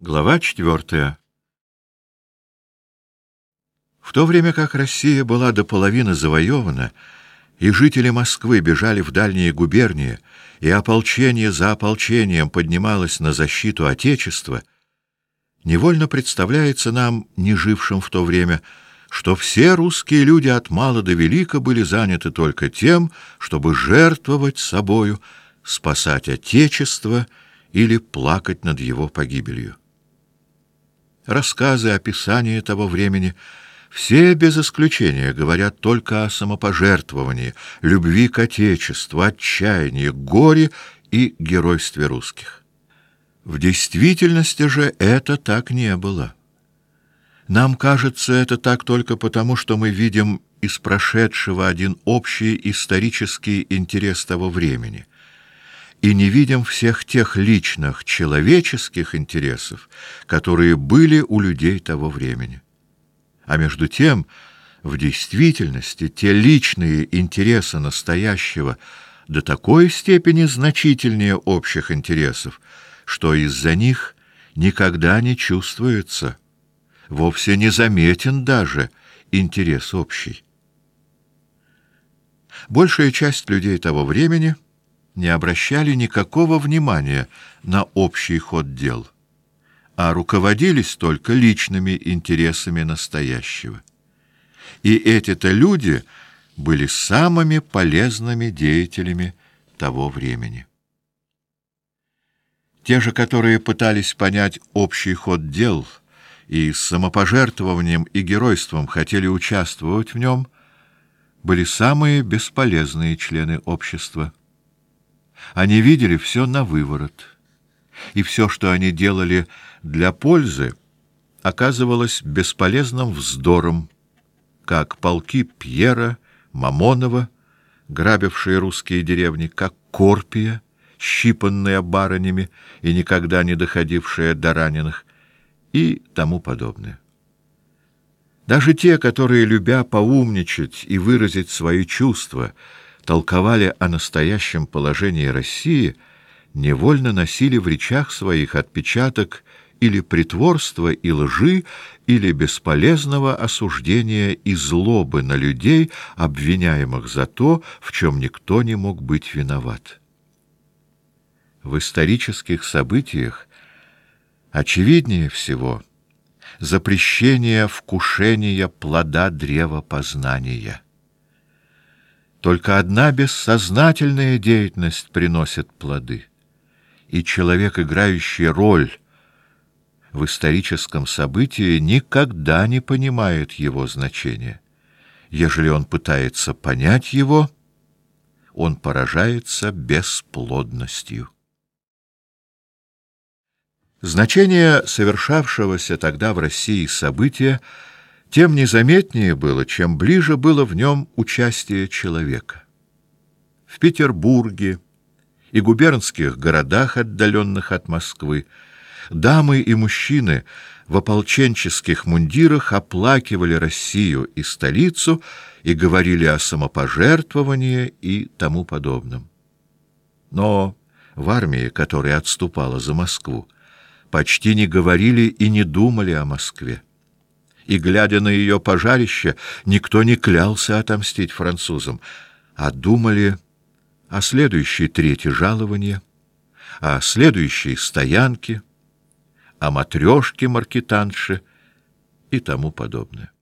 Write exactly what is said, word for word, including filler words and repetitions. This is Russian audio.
Глава четвертая. В то время как Россия была до половины завоевана, и жители Москвы бежали в дальние губернии, и ополчение за ополчением поднималось на защиту Отечества, невольно представляется нам, не жившим в то время, что все русские люди от мала до велика были заняты только тем, чтобы жертвовать собою, спасать Отечество или плакать над его погибелью. Рассказы, описания того времени все без исключения говорят только о самопожертвовании, любви к Отечеству, отчаянии, горе и геройстве русских. В действительности же это так не было. Нам кажется это так только потому, что мы видим из прошедшего один общий исторический интерес того времени, и не видим всех тех личных человеческих интересов, которые были у людей того времени. А между тем, в действительности, те личные интересы настоящего до такой степени значительнее общих интересов, что из-за них никогда не чувствуется, вовсе не заметен даже интерес общий. Большая часть людей того времени не обращали никакого внимания на общий ход дел, а руководились только личными интересами настоящего. И эти-то люди были самыми полезными деятелями того времени. Те же, которые пытались понять общий ход дел и с самопожертвованием и геройством хотели участвовать в нем, были самые бесполезные члены общества. Они видели все навыворот, и все, что они делали для пользы, оказывалось бесполезным вздором, как полки Пьера, Мамонова, грабившие русские деревни, как Корпия, щипанная барынями и никогда не доходившая до раненых, и тому подобное. Даже те, которые, любя поумничать и выразить свои чувства, толковали о настоящем положении России, невольно носили в речах своих отпечаток или притворства и лжи, или бесполезного осуждения и злобы на людей, обвиняемых за то, в чем никто не мог быть виноват. В исторических событиях очевиднее всего запрещение вкушения плода древа познания. Только одна бессознательная деятельность приносит плоды, и человек, играющий роль в историческом событии, никогда не понимает его значения. Ежели он пытается понять его, он поражается бесплодностью. Значение совершавшегося тогда в России события тем незаметнее было, чем ближе было в нем участие человека. В Петербурге и губернских городах, отдаленных от Москвы, дамы и мужчины в ополченческих мундирах оплакивали Россию и столицу и говорили о самопожертвовании и тому подобном. Но в армии, которая отступала за Москву, почти не говорили и не думали о Москве. И, глядя на ее пожарище, никто не клялся отомстить французам, а думали о следующей трети жалования, о следующей стоянке, о матрешке-маркетанше и тому подобное.